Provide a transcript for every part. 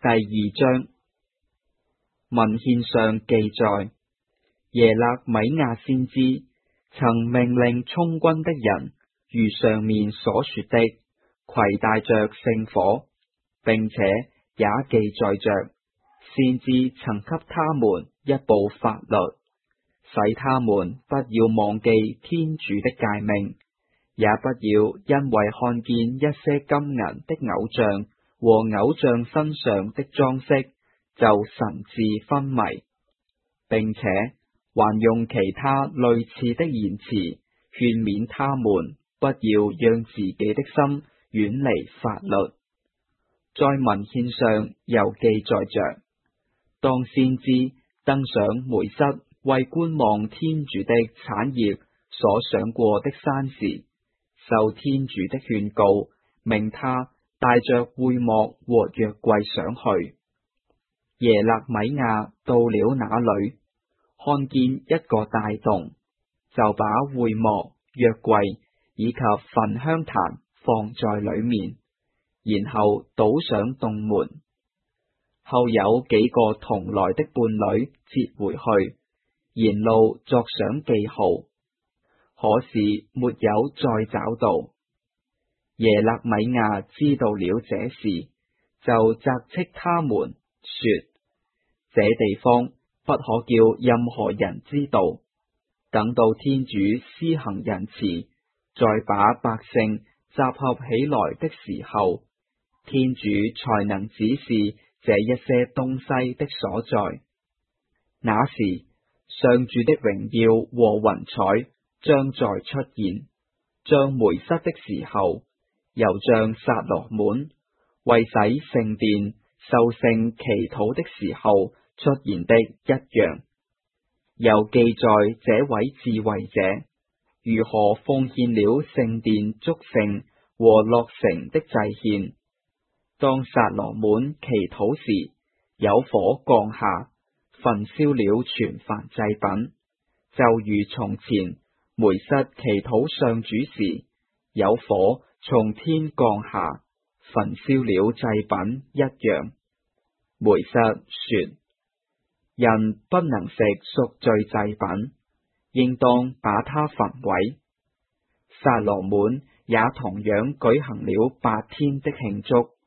第2章。文獻上記載，耶勒米亞先知曾命令充軍的人，如上面所說的，攜帶着聖火，並且也記載着，先知曾給他們一部法律，使他們不要忘記天主的誡命，也不要因為看見一些金銀的偶像和偶像身上的裝飾，就神志昏迷，並且還用其他類似的言辭勸勉他們不要讓自己的心遠離法律。在文獻上又記載着，當先知登上梅瑟為觀望天主的產業所上過的山時，受天主的勸告，命他帶着會幕和約櫃上去。耶勒米亞到了那裡，看見一個大洞，就把會幕、約櫃以及焚香壇放在裡面，然後堵上洞門。後有幾個同來的伴侶折回去，沿路作上記號，可是沒有再找到。耶勒米亞知道了這事，就責斥他們說：這地方不可叫任何人知道，等到天主施行仁慈，再把百姓集合起來的時候，天主才能指示這一些東西的所在。那時，上主的榮耀和雲彩將再出現，像梅瑟的時候，又像撒羅滿為使聖殿受聖祈禱的時候出現的一樣。又記載這位智慧者如何奉獻了聖殿祝聖和落成的祭獻。當撒羅滿祈禱時，有火降下，焚燒了全燔祭品，就如從前梅瑟祈禱上主時，有火從天降下，焚燒了祭品一樣。梅瑟說：人不能食贖罪祭品，應當把它焚毀。撒羅滿也同樣舉行了8天的慶祝。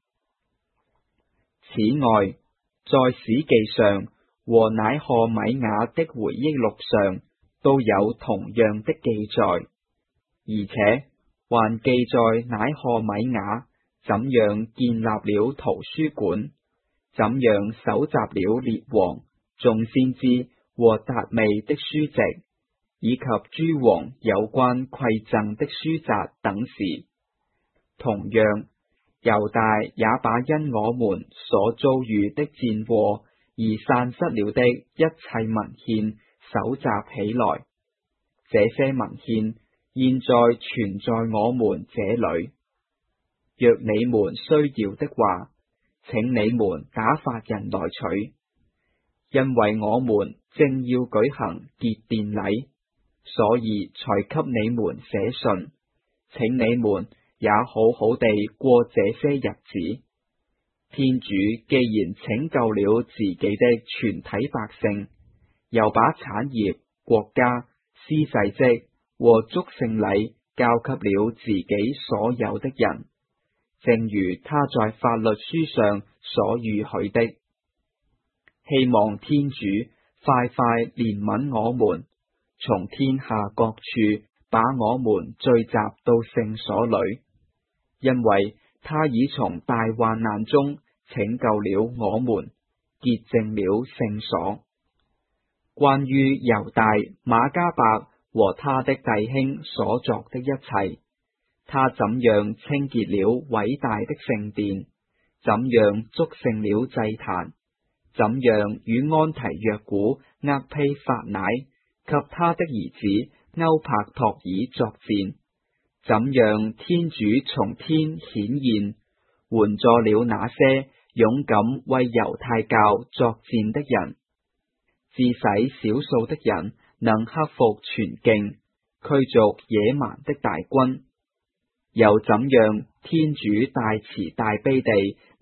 此外，在史記上和乃荷米亞的回憶錄上都有同樣的記載，而且還記載乃荷米亞怎樣建立了圖書館，怎樣搜集了列王、眾先知和達味的書籍，以及諸王有關饋贈的書札等事。同樣，猶大也把因我們所遭遇的戰禍而散失了的一切文獻搜集起來，這些文獻現在存在我們這裡。若你們需要的話，請你們打發人來取，因為我們正要舉行結殿禮，所以才給你們寫信，請你們也好好地過這些日子。天主既然拯救了自己的全體百姓，又把產業、國家、司祭職和祝聖禮交給了自己所有的人，正如他在法律書上所預許的。希望天主快快憐憫我們，從天下各處把我們聚集到聖所裡，因為他已從大患難中拯救了我們，潔淨了聖所。關於猶大、瑪加伯和他的弟兄所作的一切，他怎樣清潔了偉大的聖殿，怎樣祝聖了祭壇，怎樣與安提約古厄丕法乃及他的兒子歐柏托爾作戰，怎樣天主從天顯現，援助了那些勇敢為猶太教作戰的人，致使少數的人能克服全境，驅逐野蠻的大軍。又怎樣天主大慈大悲地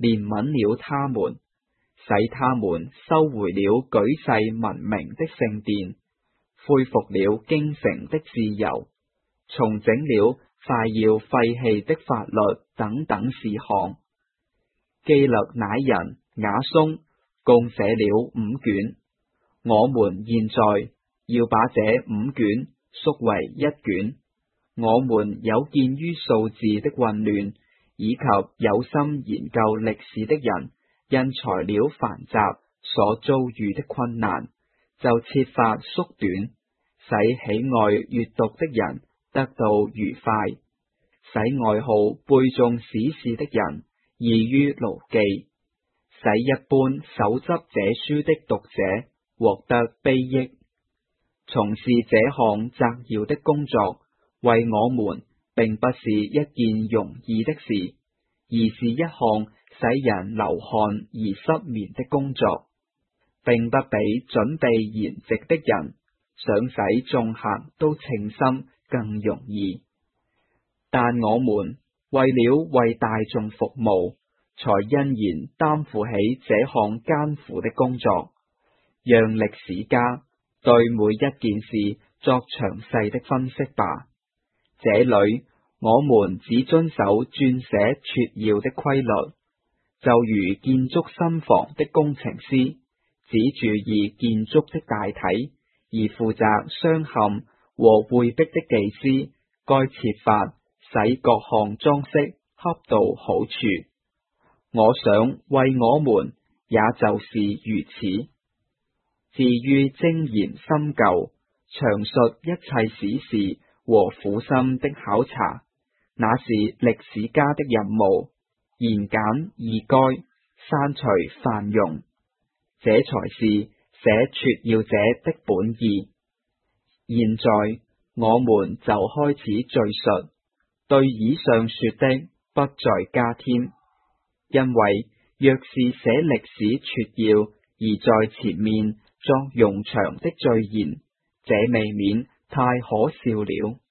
憐憫了他們，使他們收回了舉世聞名的聖殿，恢復了京城的自由，重整了快要廢棄的法律等等事項。基勒乃人雅鬆共寫了5卷，我們現在要把這5卷縮為1卷。我們有見於數字的混亂，以及有心研究歷史的人因材料繁雜所遭遇的困難，就設法縮短，使喜愛閱讀的人得到愉快，使愛好背誦史事的人易於牢記，使一般手執這書的讀者獲得裨益。從事這項摘要的工作，為我們並不是一件容易的事，而是一項使人流汗而失眠的工作，並不比準備筵席的人想使眾客都稱心更容易。但我們為了為大眾服務，才欣然擔負起這項艱苦的工作。讓歷史家對每一件事作詳細的分析吧。這裏我們只遵守撰寫撮要的規律，就如建築新房的工程師只注意建築的大體，而負責鑲嵌和匯壁的技師該設法使各項裝飾恰到好處。我想為我們也就是如此。至於精研深究，詳述一切史事和苦心的考察，那是歷史家的任務。言簡意賅，刪除繁冗，這才是寫撮要者的本意。現在我們就開始敘述，對以上說的不再加添，因為若是寫歷史撮要而在前面作冗長的序言，這未免太可笑了。